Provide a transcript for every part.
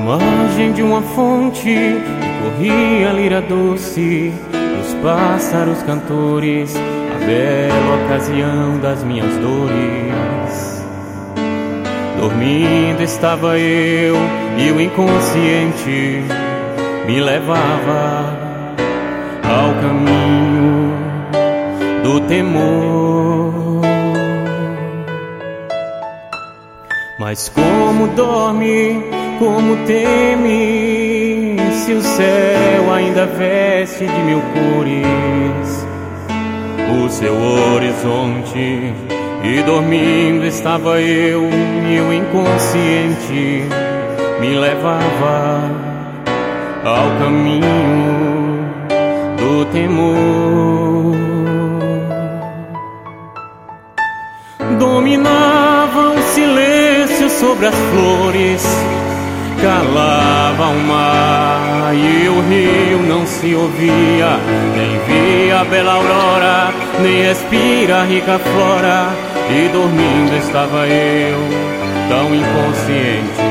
margem de uma fonte corria a lira doce dos pássaros cantores, a bela ocasião das minhas dores. Dormindo estava eu e o inconsciente me levava ao caminho do temor. Mas como dorme, como teme, se o céu ainda veste de mil cores o seu horizonte? E dormindo estava eu e o inconsciente me levava ao caminho do temor. Dominava o silêncio sobre as flores, calava o mar e o rio não se ouvia, nem via a bela aurora, nem respira a rica flora. E dormindo estava eu, tão inconsciente.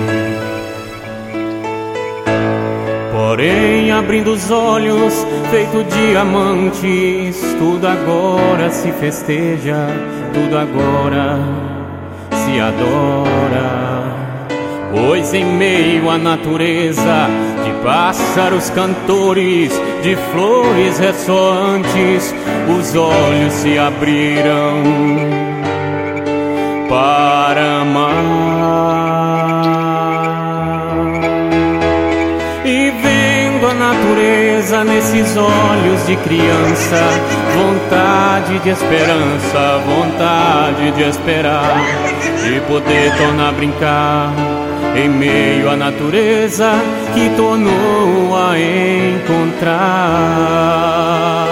Porém, abrindo os olhos, feito diamantes, tudo agora se festeja, tudo agora se adora. Pois em meio à natureza de pássaros cantores, de flores ressoantes, os olhos se abriram para amar. E vendo a natureza nesses olhos de criança, vontade de esperança, vontade de esperar, de poder tornar a brincar em meio à natureza que tornou a encontrar.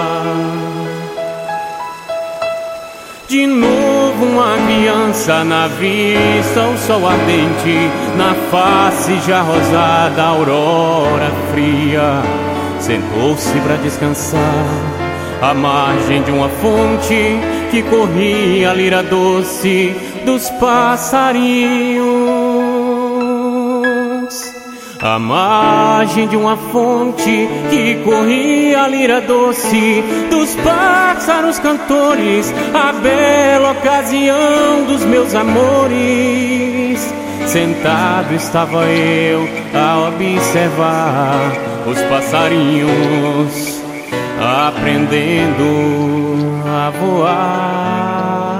De novo uma criança na vista, o sol ardente, na face já rosada, a aurora fria. Sentou-se para descansar à margem de uma fonte que corria a lira doce dos passarinhos. À margem de uma fonte que corria a lira doce dos pássaros cantores, a bela ocasião dos meus amores. Sentado estava eu a observar os passarinhos aprendendo a voar.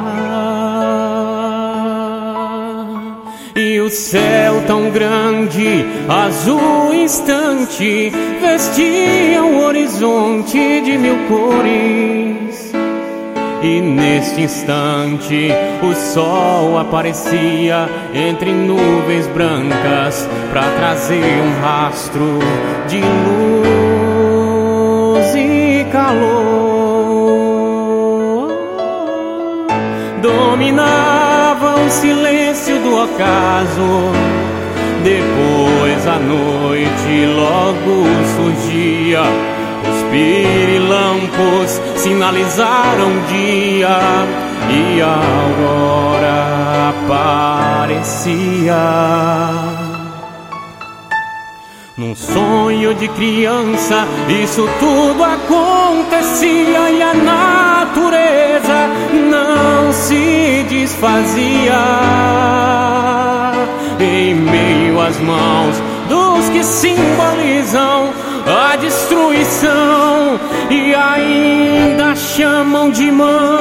E o céu tão grande, azul instante, vestia o horizonte de mil cores. E neste instante o sol aparecia entre nuvens brancas para trazer um rastro de luz e calor. Dominava o silêncio do ocaso, depois a noite logo surgia. Os pirilampos sinalizaram o dia e a aurora aparecia. Num sonho de criança, isso tudo acontecia e a natureza não se desfazia. Em meio às mãos dos que simbolizam a destruição e ainda chamam de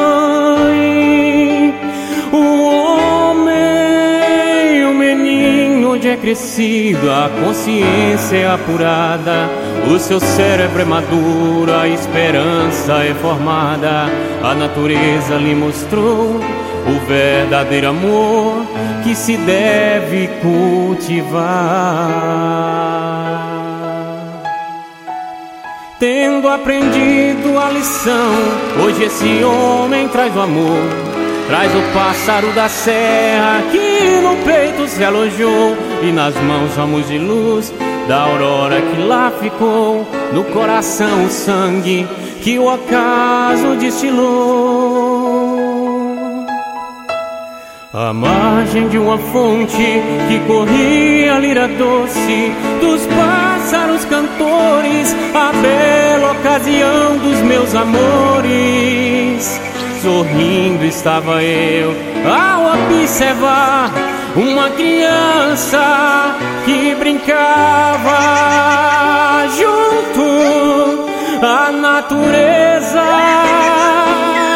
mãe o homem, o menino onde é crescido, a consciência é apurada, o seu cérebro é maduro, a esperança é formada. A natureza lhe mostrou o verdadeiro amor que se deve cultivar. Tendo aprendido a lição, hoje esse homem traz o amor, traz o pássaro da serra que no peito se alojou, e nas mãos ramos de luz da aurora que lá ficou, no coração o sangue que o acaso destilou. À margem de uma fonte que corria a lira doce dos pássaros cantores, a bela ocasião dos meus amores. Sorrindo estava eu ao observar uma criança que brincava junto à natureza.